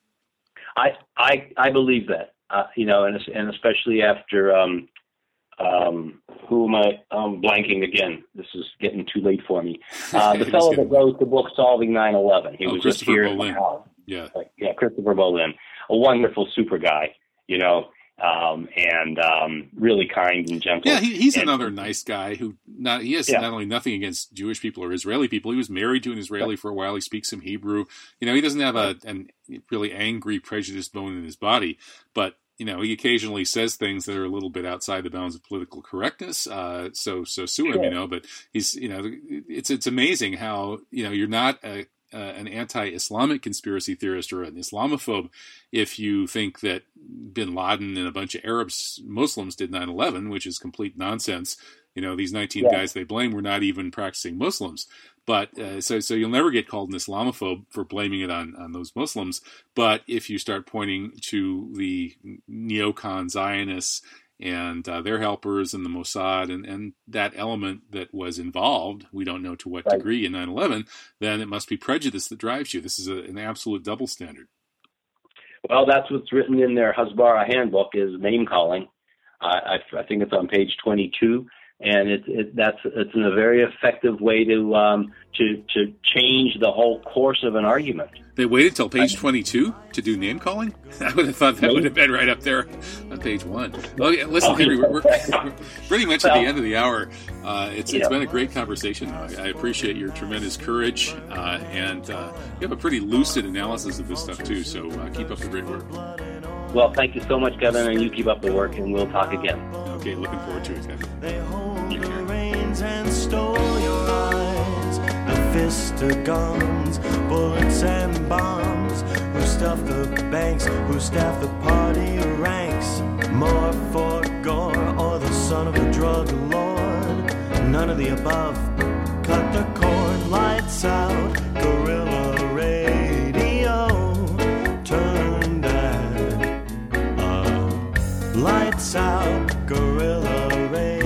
I I, I believe that, uh, you know, and, and especially after, um, um, who am I um, blanking again? This is getting too late for me. Uh, the fellow that wrote the book Solving nine eleven. He oh, was just here in my house. Yeah. Yeah, Christopher Bolin. A wonderful, super guy, you know, um, and um, really kind and gentle. Yeah, he, he's and, another nice guy who not he has yeah. not only nothing against Jewish people or Israeli people. He was married to an Israeli for a while. He speaks some Hebrew. You know, he doesn't have a an really angry, prejudiced bone in his body, but you know, he occasionally says things that are a little bit outside the bounds of political correctness. Uh, so, so sue him, sure. you know. But he's, you know, it's it's amazing how you know you're not a, uh, an anti-Islamic conspiracy theorist or an Islamophobe if you think that Bin Laden and a bunch of Arabs, Muslims did nine eleven, which is complete nonsense. You know, these nineteen yeah. guys they blame were not even practicing Muslims. But uh, so so you'll never get called an Islamophobe for blaming it on, on those Muslims. But if you start pointing to the neocon Zionists and uh, their helpers and the Mossad and, and that element that was involved, we don't know to what right. degree in nine eleven, then it must be prejudice that drives you. This is a, an absolute double standard. Well, that's what's written in their Hasbara handbook is name calling. Uh, I, I think it's on page twenty-two. And it, it, that's it's a very effective way to um, to to change the whole course of an argument. They waited till page twenty-two to do name calling? I would have thought that would have been right up there on page one. Well, yeah, listen, Henry, we're, we're, we're pretty much at the end of the hour. Uh, it's it's been a great conversation. I, I appreciate your tremendous courage, uh, and uh, you have a pretty lucid analysis of this stuff too. So uh, keep up the great work. Well, thank you so much, Kevin, and you keep up the work, and we'll talk again. Okay, looking forward to it, Kevin. They hold your reins and stole your eyes. The fist of guns, bullets and bombs. Who stuffed the banks, who staffed the party ranks. More for gore or the son of a drug lord. None of the above. Cut the cord, lights out. Guerrilla radio. Turn that up. Lights out, Guerrilla radio.